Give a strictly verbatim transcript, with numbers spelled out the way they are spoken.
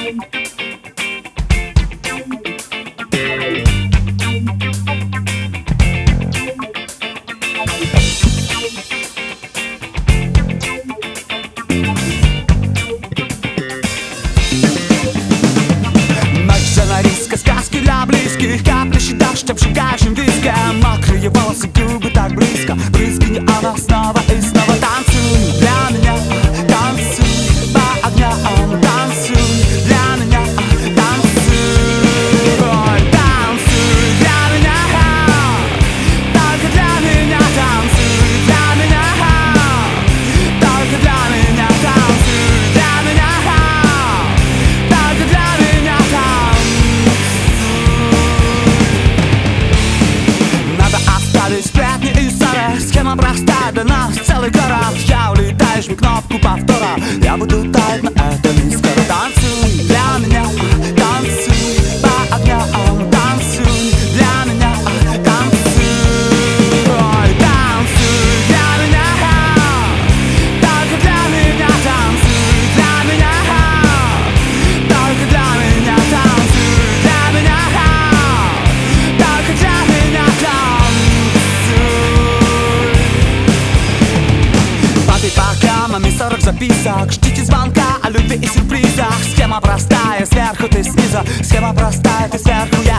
Сказки для близких, каплящий дождь, обжигающим виском. Мокрые волосы, губы так близко. Брызги не она снова и снова. Танцуй для меня, танцуй по огням. Танцуй для меня, танцуй. Ой, танцуй для меня, только для меня. Танцуй для меня, только для меня. Танцуй для меня, только для меня. Сплетни и ссоры, схема простая для нас целый город. Я улетаю, жми кнопку повтора. Я буду таять на этом и скоро. Танцуй для меня, танцуй по огням. Танцуй для меня, танцуй. Ой, танцуй для меня, только для меня. Танцуй для меня, только для меня. Танцуй для меня, только для меня. Маме сорок записок, ждите звонка о любви и сюрпризах. Схема простая, сверху ты снизу. Схема простая, ты сверху, я